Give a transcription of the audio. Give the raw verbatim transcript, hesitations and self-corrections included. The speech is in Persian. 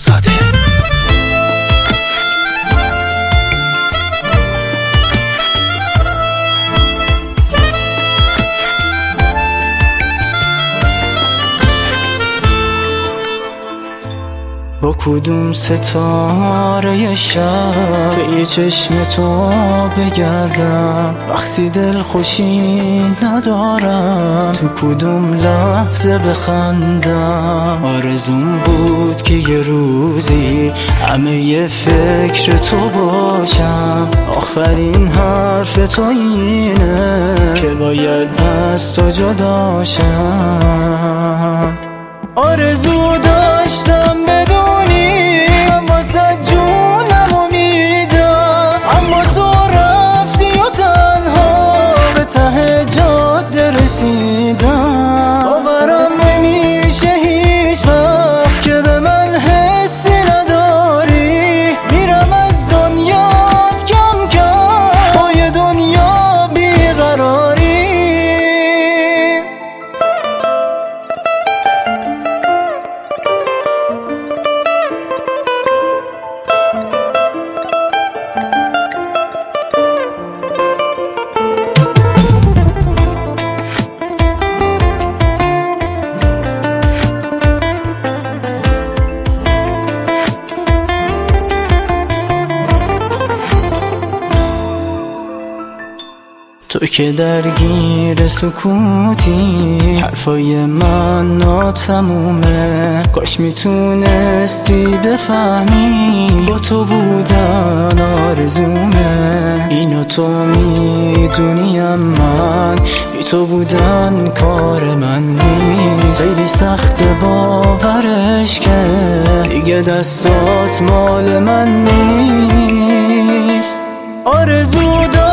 زاده. با کدوم ستاره شب به یه چشم تو بگردم وقتی دل خوشی ندارم؟ تو کدوم لحظه بخندم؟ آرزوم بود که یه روزی همه یه فکر تو باشم. آخرین حرف تو اینه که باید از تو جدا شم. آرزو داشتم بدونی واسه جونم امیدم، اما تو رفتی و تنها به ته جاده رسیدم. باورم نمیشه هیچ وقت که به من حسی نداری. میرم از دنیات کم کم با یه دنیا بیقراری. تو که درگیر سکوتی، حرفای من ناتمومه. کاش میتونستی بفهمی با تو بودن آرزومه. اینو تو میدونیم من بی تو بودن کار من نیست. خیلی سخت باورش که دیگه دستات مال من نیست. آرزو دارم